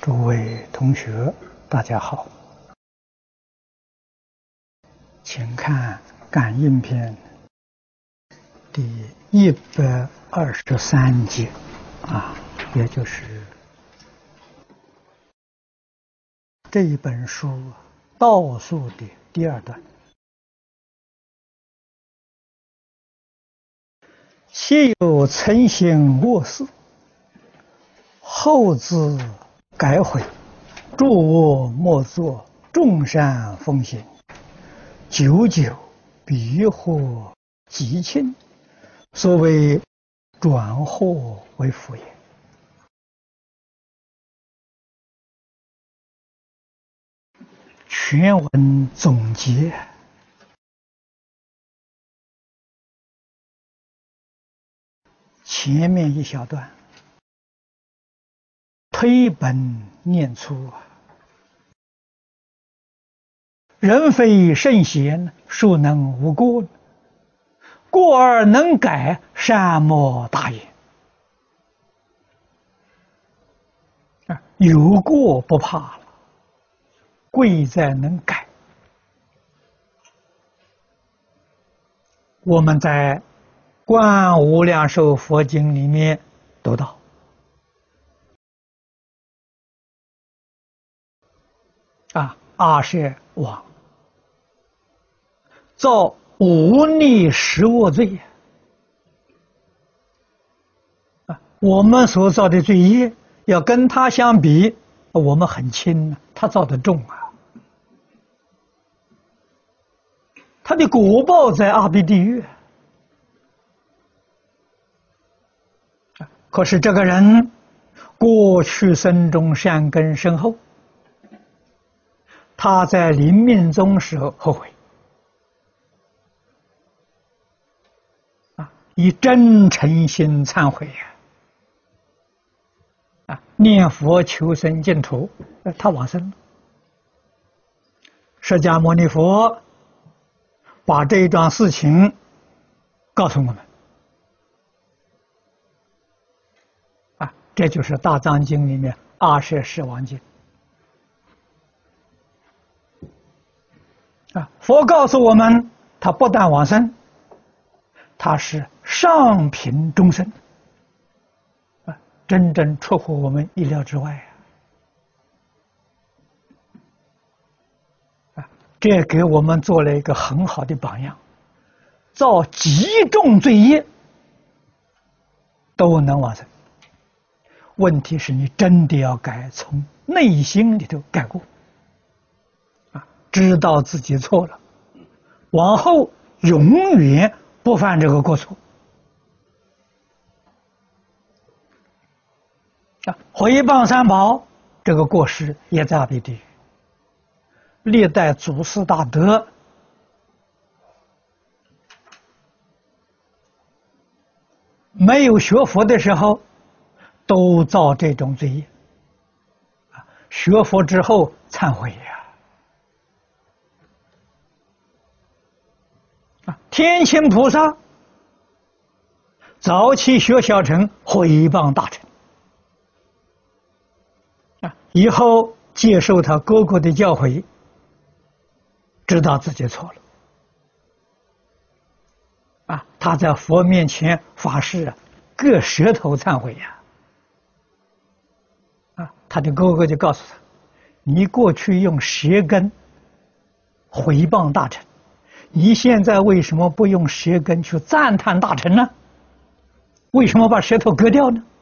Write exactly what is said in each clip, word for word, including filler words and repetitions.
诸位同学，大家好，请看《感应篇》第一百二十三节啊，也就是这一本书倒数的第二段。昔有曾行恶事，后自改悔，诸恶莫作，众善奉行，久久必获极轻，所谓转祸为福也。全文总结，前面一小段推本念粗啊，人非圣贤，孰能无过？过而能改，善莫大焉。啊，有过不怕了，贵在能改。我们在《观无量寿佛经》里面读到，啊，阿舍王造无逆十恶罪啊，我们所造的罪业要跟他相比，我们很轻，他造的重啊。他的果报在阿鼻地狱，可是这个人过去生中善根深厚，他在临命终时候后悔啊，以真诚心忏悔呀，啊，念佛求生净土，他往生了。释迦牟尼佛把这一桩事情告诉我们啊，这就是大藏经里面阿舍世王经啊。佛告诉我们，他不但往生，他是上品众生啊，真正出乎我们意料之外啊！啊，这给我们做了一个很好的榜样，造极重罪业都能往生。问题是你真的要改，从内心里头改过啊，知道自己错了，往后永远不犯这个过错啊。毁谤三宝这个过失也在阿鼻地狱。历代祖师大德没有学佛的时候都造这种罪业啊，学佛之后忏悔呀啊！天亲菩萨早期学小乘毁谤大乘啊，以后接受他哥哥的教诲，知道自己错了啊，他在佛面前发誓，割舌头忏悔呀！啊，他的哥哥就告诉他：“你过去用舌根毁谤大乘，你现在为什么不用舌根去赞叹大乘呢？为什么把舌头割掉呢？”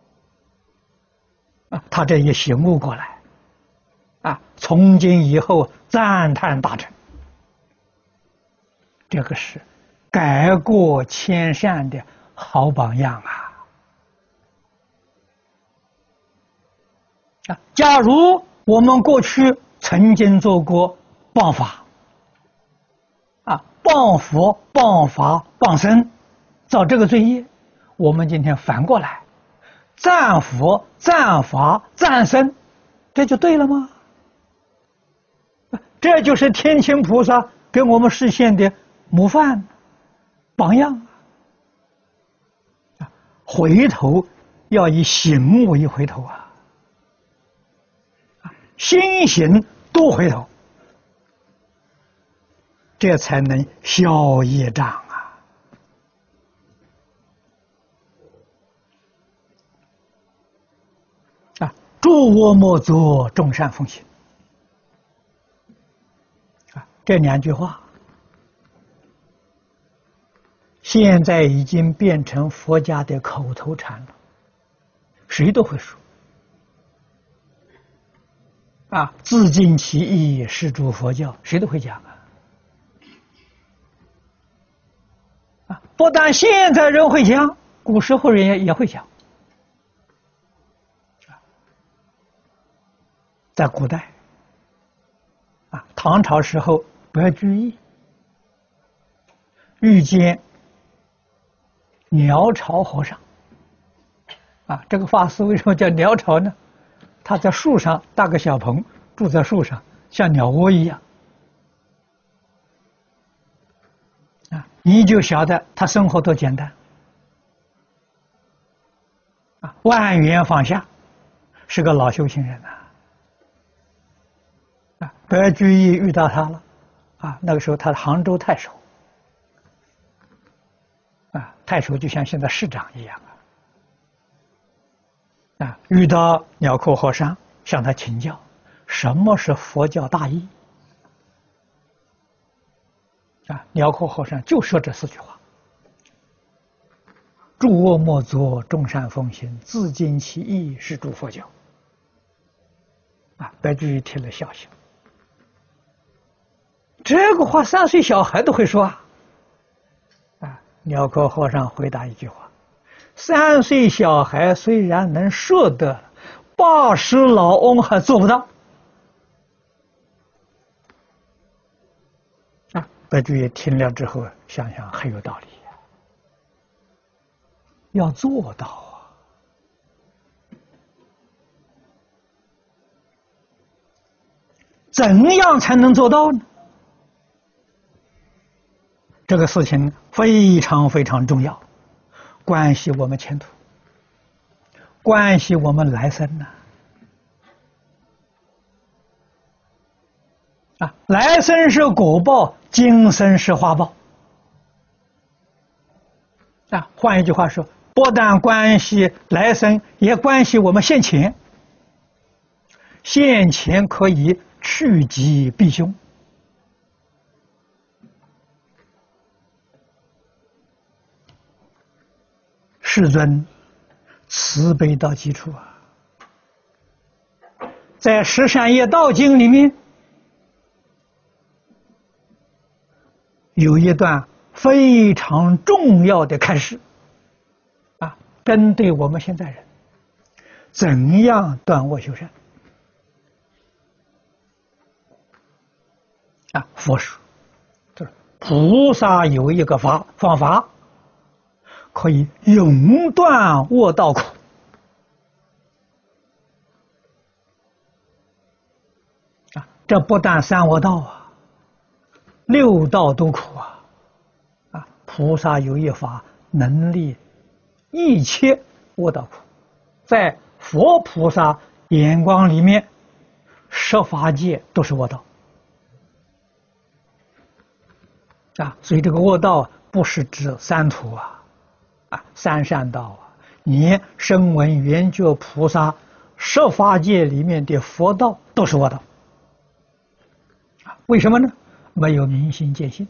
啊，他这也醒悟过来，啊，从今以后赞叹大乘，这个是改过迁善的好榜样啊！啊，假如我们过去曾经做过谤法啊，谤佛、谤法、谤僧，造这个罪业，我们今天反过来赞佛、赞法、赞僧，这就对了吗？这就是天亲菩萨给我们实现的模范榜样啊！回头要以醒目一回头啊！ 心行多回头，这才能消业障啊！啊，诸恶莫作，众善奉行。啊，这两句话，现在已经变成佛家的口头禅了，谁都会说。啊，自尽其意，是诸佛教，谁都会讲啊！啊，不但现在人会讲，古时候人也也会讲。在古代，啊，唐朝时候，白居易遇见鸟巢和尚。啊，这个法师为什么叫鸟巢呢？他在树上搭个小棚，住在树上，像鸟窝一样。啊，你就晓得他生活多简单。啊，万缘放下，是个老修行人呐。啊，白居易遇到他了。啊，那个时候他是杭州太守。啊，太守就像现在市长一样。啊，遇到鸟窠和尚，向他请教什么是佛教大义。啊，鸟窠和尚就说这四句话：诸恶莫作，众善奉行，自尽其意，是诸佛教。啊，白居易听了笑笑。这个话三岁小孩都会说啊！啊，鸟窠和尚回答一句话。三岁小孩虽然能说得，八十老翁还做不到。啊，白居易听了之后，想想很有道理，要做到啊！怎样才能做到呢？这个事情非常非常重要。关系我们前途，关系我们来生呐！啊，来生是果报，今生是花报。啊，换一句话说，不但关系来生，也关系我们现前。现前可以趋吉避凶。世尊慈悲到极处啊！在《十善业道经》里面有一段非常重要的开示啊，针对我们现在人怎样断恶修善啊。佛说，就是菩萨有一个法方法。可以永断恶道苦。啊，这不但三恶道啊，六道都苦啊！啊，菩萨有一法能力一切恶道苦，在佛菩萨眼光里面，十法界都是恶道。啊，所以这个恶道不是指三途啊。啊，三善道啊，你声闻缘觉菩萨十法界里面的佛道都是恶道啊？为什么呢？没有明心见性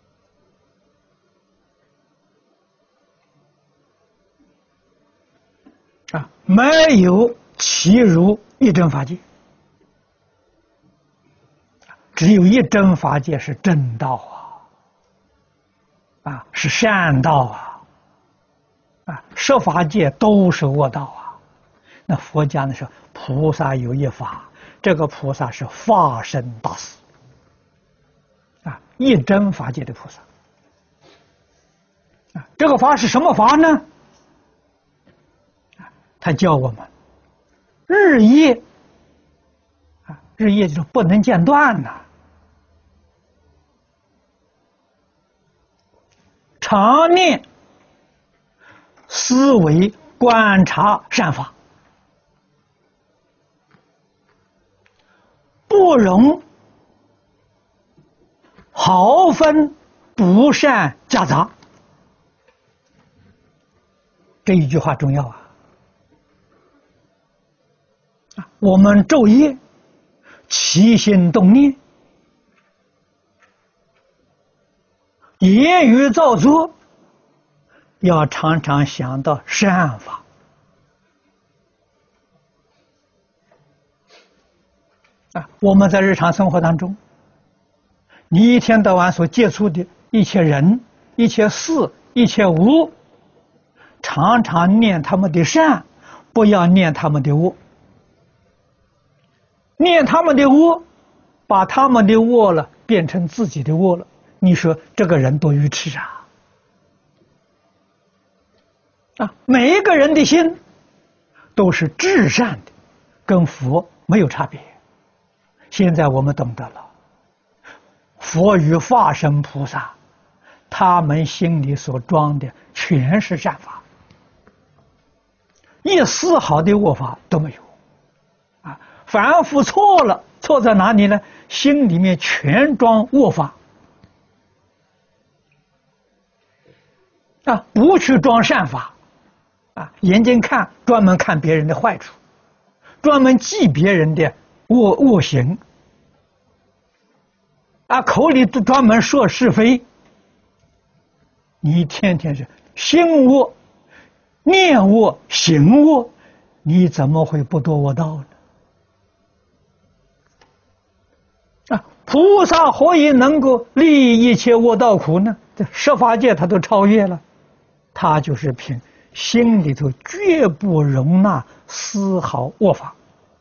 啊，没有契入一真法界，只有一真法界是正道啊，啊，是善道啊。啊，十法界都是恶道啊！那佛家呢说，菩萨有一法，这个菩萨是法身大士啊，一真法界的菩萨啊。这个法是什么法呢？啊，他教我们日夜啊，日夜就是不能间断呐、啊，常念。思维观察善法， 不容毫分不善夹杂。这一句话重要啊！我们昼夜起心动念，言语造作，要常常想到善法。啊，我们在日常生活当中，你一天到晚所接触的一切人、一切事、一切物，常常念他们的善，不要念他们的恶。念他们的恶，把他们的恶了变成自己的恶了，你说这个人多愚痴啊！啊，每一个人的心都是至善的，跟佛没有差别。现在我们懂得了，佛与化身菩萨，他们心里所装的全是善法，一丝毫的恶法都没有。啊，凡夫错了，错在哪里呢？心里面全装恶法，啊，不去装善法，啊，眼睛看专门看别人的坏处，专门记别人的恶恶行，啊，口里都专门说是非，你天天是心恶、念恶、行恶，你怎么会不堕恶道呢？啊，菩萨何以能够利一切恶道苦呢？这十法界他都超越了，他就是凭心里头绝不容纳丝毫恶法。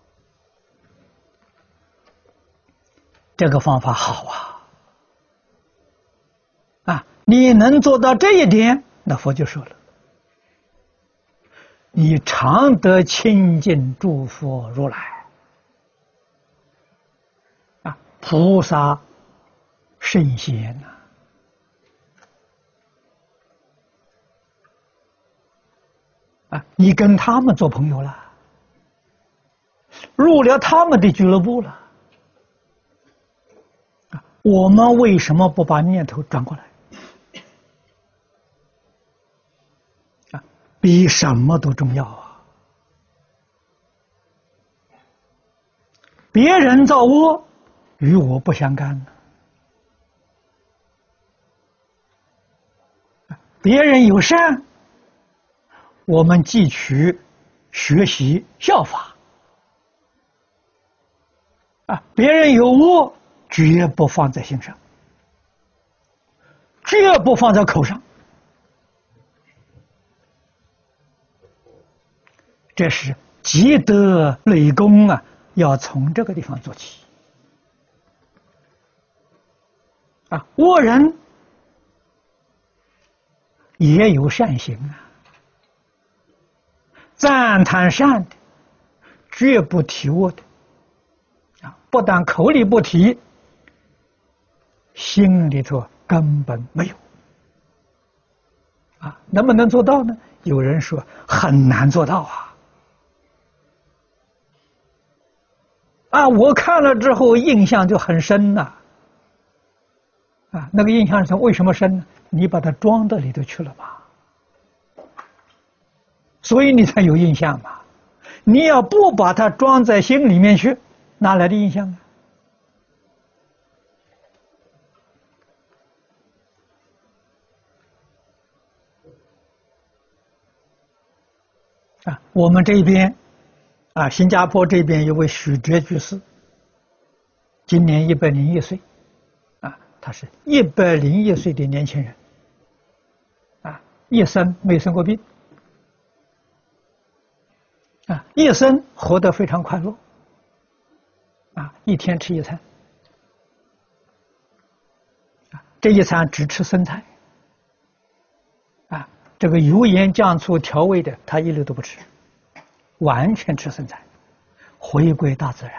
这个方法好啊！啊，你能做到这一点，那佛就说了，你常得亲近诸佛如来。啊，菩萨圣贤呐、啊，啊，你跟他们做朋友了，入了他们的俱乐部了。我们为什么不把念头转过来？啊，比什么都重要啊！别人造恶，与我不相干呢。别人有善，我们汲取、学习、效法。啊，别人有恶，绝不放在心上，绝不放在口上。这是积德累功啊，要从这个地方做起。啊，恶人也有善行啊，赞叹善的，绝不提恶的。啊，不但口里不提，心里头根本没有。啊，能不能做到呢？有人说很难做到啊。啊，我看了之后印象就很深呐、啊。啊，那个印象是为什么深呢？你把它装到里头去了吧，所以你才有印象嘛。你要不把它装在心里面去，哪来的印象呢？啊，我们这边，啊，新加坡这边有位许哲居士，今年一百零一岁，啊，他是一百零一岁的年轻人，啊，一生没生过病，啊，一生活得非常快乐，啊，一天吃一餐，啊，这一餐只吃生菜，啊。这个油盐酱醋调味的，他一律都不吃，完全吃生菜，回归大自然。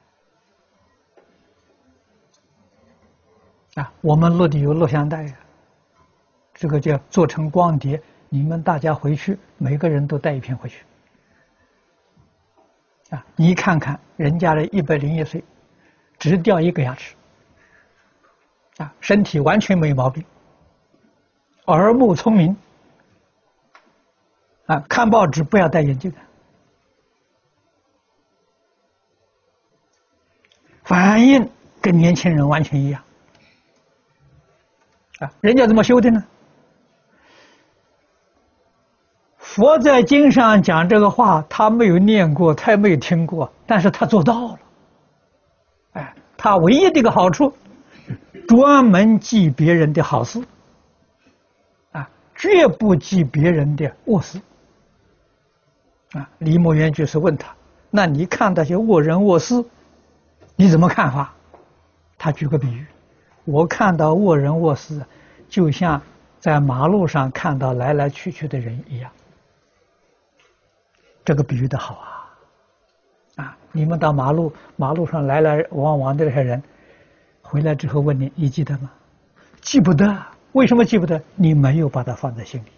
啊，我们录的有录像带呀，这个叫做成光碟，你们大家回去，每个人都带一片回去。啊，你看看人家的一百零一岁， 只掉一个牙齿，啊，身体完全没毛病，耳目聪明，啊，看报纸不要戴眼镜的，反应跟年轻人完全一样，啊，人家怎么修的呢？佛在经上讲这个话，他没有念过，他也没有听过，但是他做到了。哎，他唯一的一个好处，专门记别人的好事，啊，绝不记别人的恶事。啊，李莫渊就是问他：“那你看那些恶人恶事，你怎么看法？”他举个比喻：“我看到恶人恶事，就像在马路上看到来来去去的人一样。”这个比喻的好啊！啊，你们到马路马路上来来往往的这些人，回来之后问你，你记得吗？记不得。为什么记不得？你没有把它放在心里。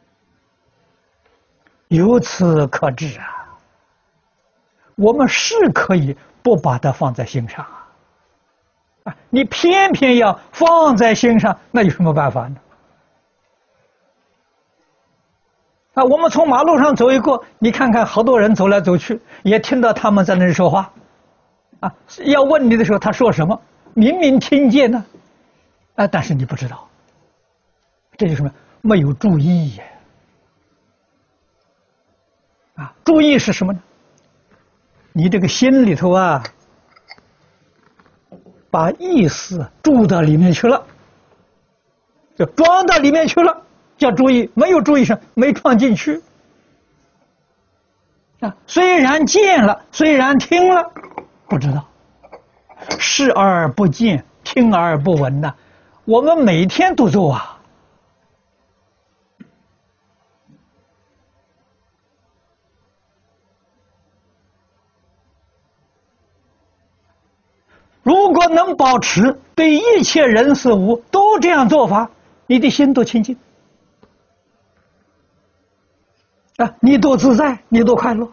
由此可知啊，我们是可以不把它放在心上啊！啊，你偏偏要放在心上，那有什么办法呢？啊，我们从马路上走一过，你看看，好多人走来走去，也听到他们在那里说话，啊，要问你的时候，他说什么？明明听见呢，啊，但是你不知道，这就是什么？没有注意呀！啊，注意是什么呢？你这个心里头啊，把意思注到里面去了，就装到里面去了。要注意，没有注意上，没装进去啊。虽然见了，虽然听了，不知道，视而不见，听而不闻呐、啊。我们每天都做啊。如果能保持对一切人事物都这样做法，你的心多清净。啊，你多自在，你多快乐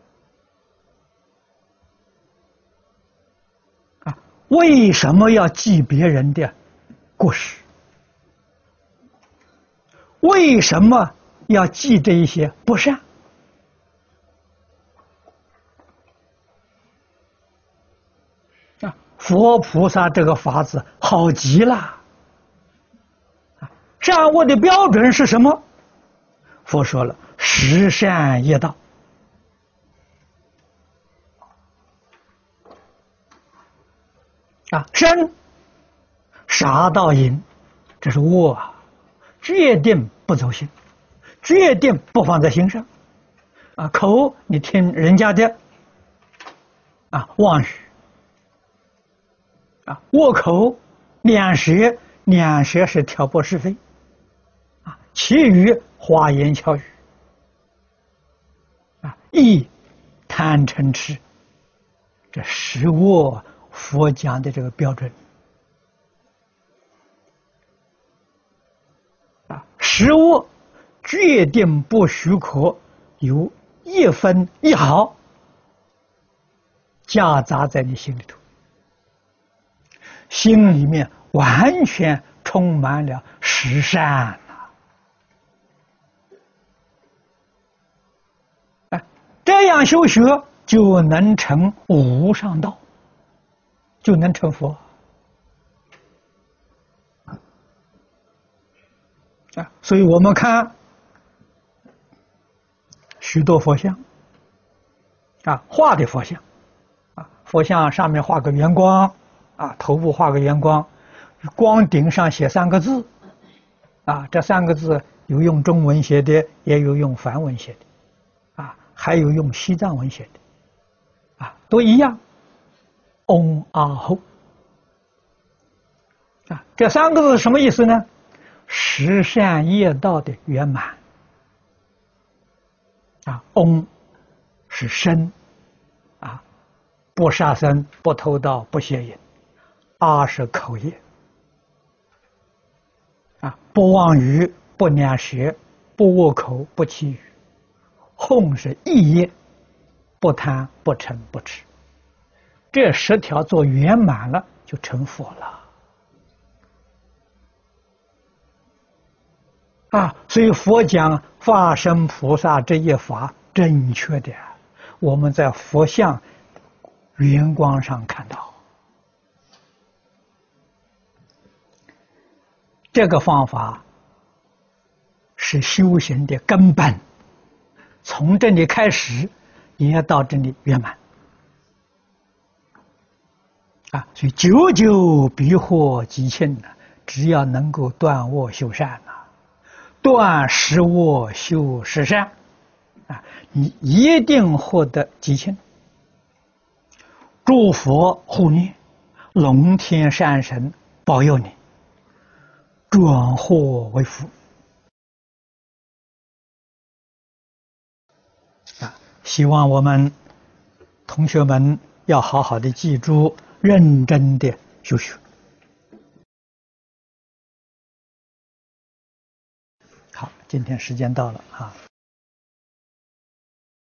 啊！为什么要记别人的过失？为什么要记这一些不善？啊，佛菩萨这个法子好极了！啊，善恶的标准是什么？佛说了。十善业道啊，身杀盗淫，这是恶啊，决定不走心，决定不放在心上啊。口你听人家的啊妄语啊，恶口，两舌，两舌是挑拨是非啊，其余花言巧语。啊，意贪嗔痴，这十恶佛讲的这个标准啊，十恶决定不许可有一分一毫夹杂在你心里头，心里面完全充满了十善。这样修学就能成无上道，就能成佛啊！所以我们看许多佛像啊，画的佛像啊，佛像上面画个圆光啊，头部画个圆光，光顶上写三个字啊，这三个字有用中文写的，也有用梵文写的。还有用西藏文写的，啊，都一样，嗡阿吽，啊，这三个字什么意思呢？十善业道的圆满，啊，嗡是身，啊，不杀生，不偷盗，不邪淫；阿是口业，啊，不妄语，不两舌，不恶口，不绮语。吽是意业，不贪不嗔不痴， 这十条做圆满了，就成佛了。啊，所以佛讲法身菩萨这一法正确的，我们在佛像圆光上看到。这个方法是修行的根本，从这里开始，也要到这里圆满。啊，所以久久必获吉庆呢，只要能够断恶修善呐、啊，断十恶修十善，啊，你一定获得吉庆。诸佛护念，龙天善神保佑你，转祸为福。啊，希望我们同学们要好好的记住，认真的修学。好，今天时间到了啊。